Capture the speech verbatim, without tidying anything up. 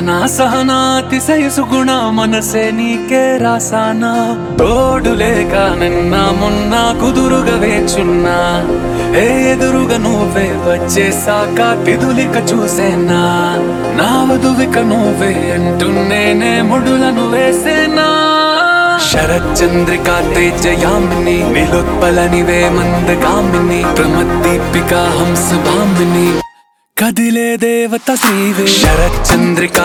సహనా సహనా అతిశయ సుగుణ మనసే నీకే రాసానా తోడు లేక నిన్న మొన్న కుదురుగా వేచున్నా ఏ ఎదురుగా నువ్వే వచ్చేసాక తిదులిక చూసేనా నా వధువిక నువ్వే అంటున్నేనే ముడులను వేసేనా శరచంద్రికా తేజయామిని నిలుత్పలనివే మందగామిని ప్రమద్దీపికా హంస భామిని కదిలే దేవత శ్రీవే శరచంద్రికా